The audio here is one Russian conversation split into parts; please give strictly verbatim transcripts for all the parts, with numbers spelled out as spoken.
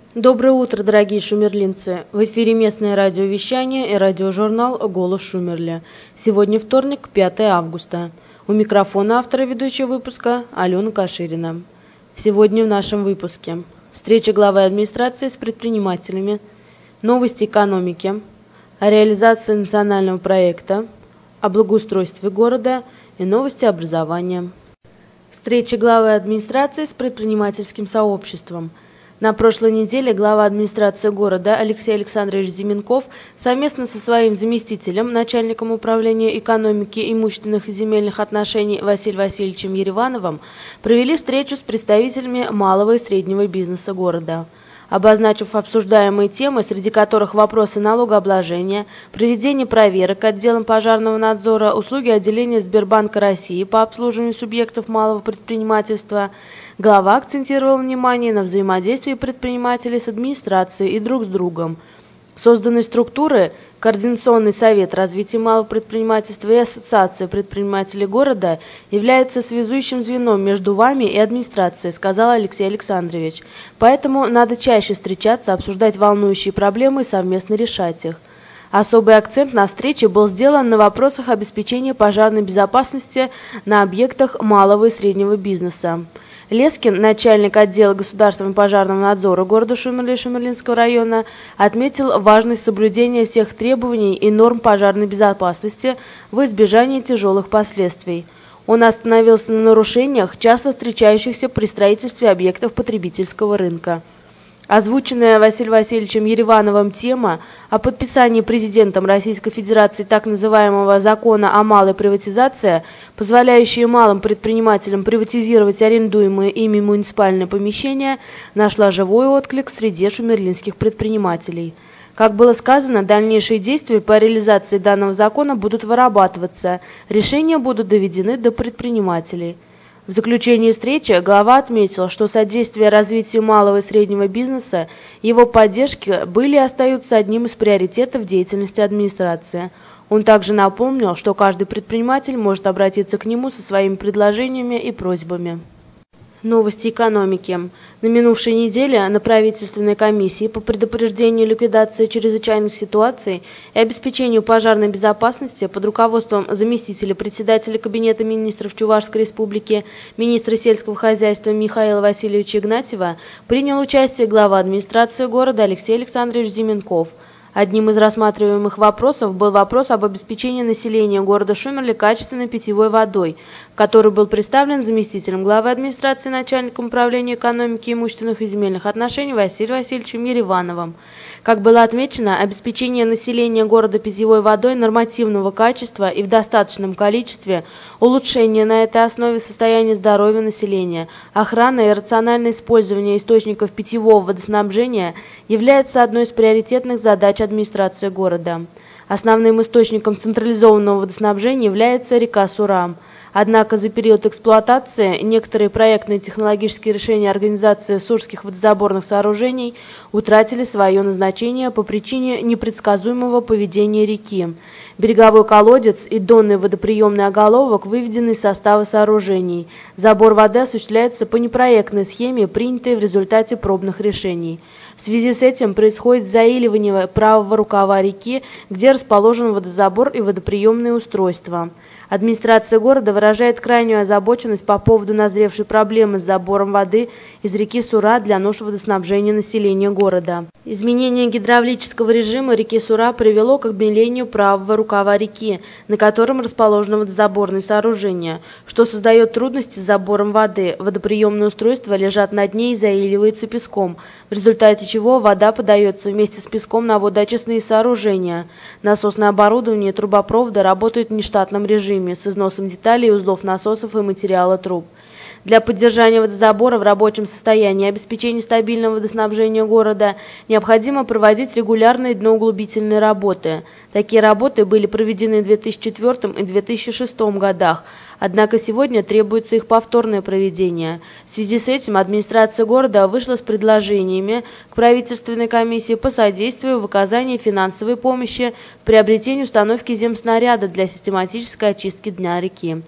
Доброе утро, дорогие шумерлинцы! В эфире местное радиовещание и радиожурнал «Голос Шумерля». Сегодня вторник, пятое августа. У микрофона автора ведущего выпуска Алена Каширина. Сегодня в нашем выпуске: встреча главы администрации с предпринимателями, новости экономики, о реализации национального проекта, о благоустройстве города и новости образования. Встреча главы администрации с предпринимательским сообществом. На прошлой неделе глава администрации города Алексей Александрович Зименков совместно со своим заместителем, начальником управления экономики, имущественных и земельных отношений Василием Васильевичем Еревановым провели встречу с представителями малого и среднего бизнеса города. Обозначив обсуждаемые темы, среди которых вопросы налогообложения, проведение проверок отделом пожарного надзора, услуги отделения Сбербанка России по обслуживанию субъектов малого предпринимательства, глава акцентировал внимание на взаимодействии предпринимателей с администрацией и друг с другом. Созданные структуры Координационный совет развития малого предпринимательства и Ассоциация предпринимателей города являются связующим звеном между вами и администрацией, сказал Алексей Александрович. Поэтому надо чаще встречаться, обсуждать волнующие проблемы и совместно решать их. Особый акцент на встрече был сделан на вопросах обеспечения пожарной безопасности на объектах малого и среднего бизнеса. Лескин, начальник отдела государственного пожарного надзора города Шумерля и Шумерлинского района, отметил важность соблюдения всех требований и норм пожарной безопасности во избежание тяжелых последствий. Он остановился на нарушениях, часто встречающихся при строительстве объектов потребительского рынка. Озвученная Василием Васильевичем Еревановым тема о подписании президентом Российской Федерации так называемого закона о малой приватизации, позволяющего малым предпринимателям приватизировать арендуемые ими муниципальные помещения, нашла живой отклик среди шумерлинских предпринимателей. Как было сказано, дальнейшие действия по реализации данного закона будут вырабатываться, решения будут доведены до предпринимателей. В заключении встречи глава отметил, что содействие развитию малого и среднего бизнеса и его поддержки были и остаются одним из приоритетов деятельности администрации. Он также напомнил, что каждый предприниматель может обратиться к нему со своими предложениями и просьбами. Новости экономики. На минувшей неделе на правительственной комиссии по предупреждению и ликвидации чрезвычайных ситуаций и обеспечению пожарной безопасности под руководством заместителя председателя Кабинета министров Чувашской республики, министра сельского хозяйства Михаила Васильевича Игнатьева принял участие глава администрации города Алексей Александрович Зименков. Одним из рассматриваемых вопросов был вопрос об обеспечении населения города Шумерля качественной питьевой водой, который был представлен заместителем главы администрации, начальником управления экономики, имущественных и земельных отношений Василием Васильевичем Еревановым. Как было отмечено, обеспечение населения города питьевой водой нормативного качества и в достаточном количестве, улучшение на этой основе состояния здоровья населения, охрана и рациональное использование источников питьевого водоснабжения является одной из приоритетных задач администрации города. Основным источником централизованного водоснабжения является река Сура. Однако за период эксплуатации некоторые проектные технологические решения организации сурских водозаборных сооружений утратили свое назначение по причине непредсказуемого поведения реки. Береговой колодец и донный водоприемный оголовок выведены из состава сооружений. Забор воды осуществляется по непроектной схеме, принятой в результате пробных решений. В связи с этим происходит заиливание правого рукава реки, где расположен водозабор и водоприемные устройства. Администрация города выражает крайнюю озабоченность по поводу назревшей проблемы с забором воды из реки Сура для нужд водоснабжения населения города. Изменение гидравлического режима реки Сура привело к обмелению правого рукава реки, на котором расположено водозаборное сооружение, что создает трудности с забором воды. Водоприемные устройства лежат на дне и заиливаются песком, в результате чего вода подается вместе с песком на водоочистные сооружения. Насосное оборудование и трубопроводы работают в нештатном режиме с износом деталей и узлов насосов и материала труб. Для поддержания водозабора в рабочем состоянии и обеспечения стабильного водоснабжения города необходимо проводить регулярные дноуглубительные работы. Такие работы были проведены в две тысячи четвёртом и две тысячи шестом годах, однако сегодня требуется их повторное проведение. В связи с этим администрация города вышла с предложениями к правительственной комиссии по содействию в оказании финансовой помощи в приобретении установки земснаряда для систематической очистки дна реки.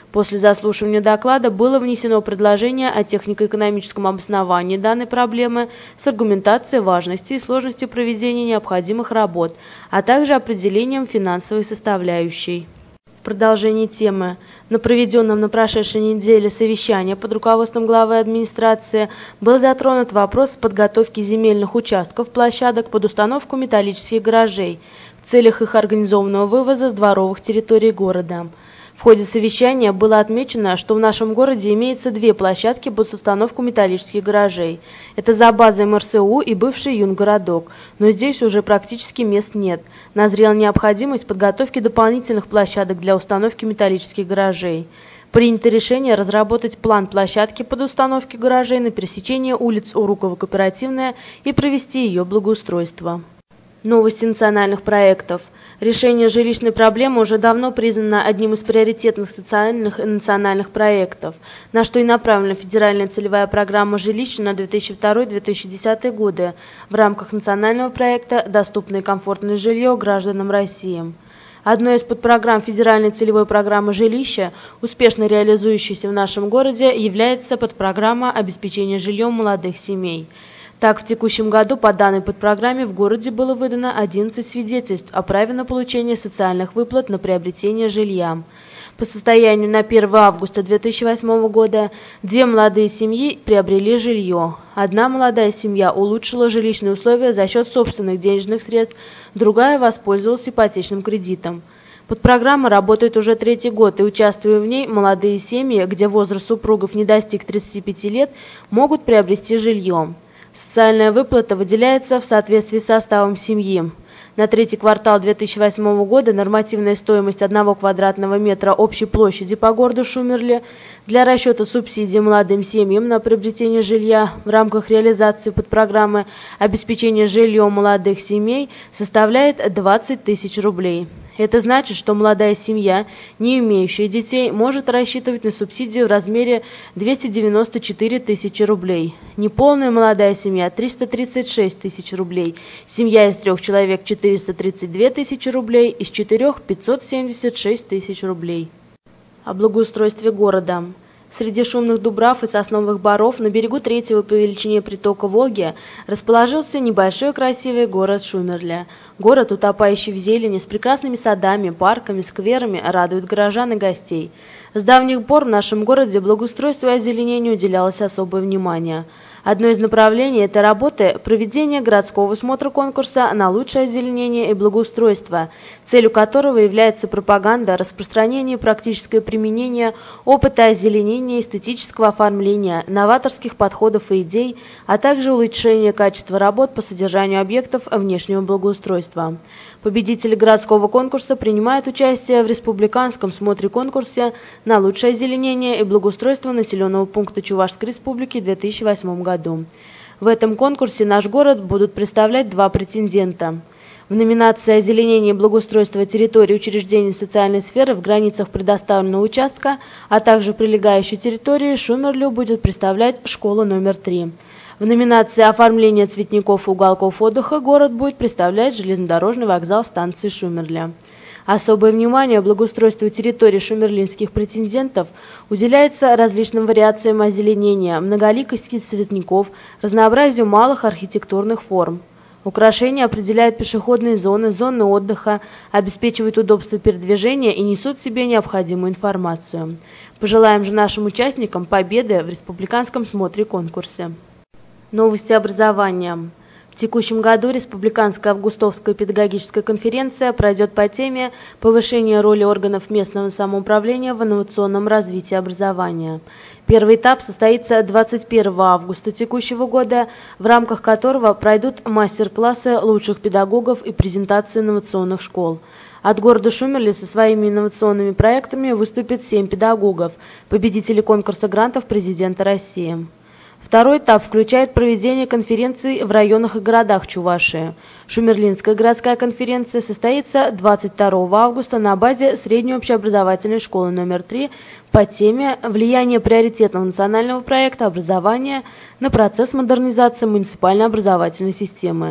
После заслушивания доклада было внесено предложение о технико-экономическом обосновании данной проблемы с аргументацией важности и сложности проведения необходимых работ, а также определением финансовой составляющей. В продолжении темы. На проведенном на прошедшей неделе совещании под руководством главы администрации был затронут вопрос подготовки земельных участков площадок под установку металлических гаражей в целях их организованного вывоза с дворовых территорий города. В ходе совещания было отмечено, что в нашем городе имеется две площадки под установку металлических гаражей. Это за базой эм эр эс у и бывший юнгородок, но здесь уже практически мест нет. Назрела необходимость подготовки дополнительных площадок для установки металлических гаражей. Принято решение разработать план площадки под установки гаражей на пересечении улиц Урукова-Кооперативная и провести ее благоустройство. Новости национальных проектов. Решение жилищной проблемы уже давно признано одним из приоритетных социальных и национальных проектов, на что и направлена федеральная целевая программа жилища на две тысячи второй — две тысячи десятый годы в рамках национального проекта «Доступное и комфортное жилье гражданам России». Одной из подпрограмм федеральной целевой программы жилища, успешно реализующейся в нашем городе, является подпрограмма обеспечения жильем молодых семей. Так, в текущем году по данной подпрограмме в городе было выдано одиннадцать свидетельств о праве на получение социальных выплат на приобретение жилья. По состоянию на первое августа две тысячи восьмого года две молодые семьи приобрели жилье. Одна молодая семья улучшила жилищные условия за счет собственных денежных средств, другая воспользовалась ипотечным кредитом. Подпрограмма работает уже третий год, и участвуя в ней, молодые семьи, где возраст супругов не достиг тридцати пяти лет, могут приобрести жилье. Социальная выплата выделяется в соответствии с составом семьи. На третий квартал две тысячи восьмого года нормативная стоимость одного квадратного метра общей площади по городу Шумерле для расчета субсидий молодым семьям на приобретение жилья в рамках реализации подпрограммы обеспечения жильем молодых семей составляет двадцать тысяч рублей. Это значит, что молодая семья, не имеющая детей, может рассчитывать на субсидию в размере двести девяносто четыре тысячи рублей. Неполная молодая семья – триста тридцать шесть тысяч рублей. Семья из трех человек – четыреста тридцать две тысячи рублей, из четырех – пятьсот семьдесят шесть тысяч рублей. О благоустройстве города. Среди шумных дубрав и сосновых боров на берегу третьего по величине притока Волги расположился небольшой красивый город Шумерле. Город, утопающий в зелени, с прекрасными садами, парками, скверами, радует горожан и гостей. С давних пор в нашем городе благоустройству и озеленению уделялось особое внимание. Одно из направлений этой работы – проведение городского смотра конкурса на лучшее озеленение и благоустройство, целью которого является пропаганда, распространение и практическое применение опыта озеленения, эстетического оформления, новаторских подходов и идей, а также улучшение качества работ по содержанию объектов внешнего благоустройства. Победители городского конкурса принимают участие в республиканском смотре-конкурсе на лучшее озеленение и благоустройство населенного пункта Чувашской Республики в две тысячи восьмом году. В этом конкурсе наш город будут представлять два претендента. В номинации «Озеленение и благоустройство территории учреждений социальной сферы в границах предоставленного участка», а также прилегающей территории Шумерлю будет представлять школа номер три. В номинации «Оформление цветников и уголков отдыха» город будет представлять железнодорожный вокзал станции Шумерля. Особое внимание благоустройству территории шумерлинских претендентов уделяется различным вариациям озеленения, многоликости цветников, разнообразию малых архитектурных форм. Украшения определяют пешеходные зоны, зоны отдыха, обеспечивают удобство передвижения и несут в себе необходимую информацию. Пожелаем же нашим участникам победы в республиканском смотре-конкурсе. Новости образования. В текущем году Республиканская августовская педагогическая конференция пройдет по теме «Повышение роли органов местного самоуправления в инновационном развитии образования». Первый этап состоится двадцать первого августа текущего года, в рамках которого пройдут мастер-классы лучших педагогов и презентации инновационных школ. От города Шумерли со своими инновационными проектами выступит семь педагогов, победители конкурса грантов президента России. Второй этап включает проведение конференций в районах и городах Чувашии. Шумерлинская городская конференция состоится двадцать второго августа на базе средней общеобразовательной школы номер три по теме «Влияние приоритетного национального проекта образования на процесс модернизации муниципальной образовательной системы».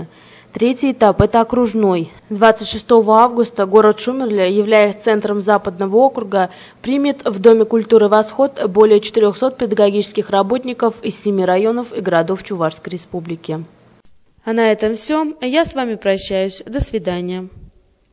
Третий этап – это окружной. двадцать шестого августа город Шумерля, являясь центром Западного округа, примет в Доме культуры «Восход» более четырехсот педагогических работников из семи районов и городов Чувашской республики. А на этом все. Я с вами прощаюсь. До свидания.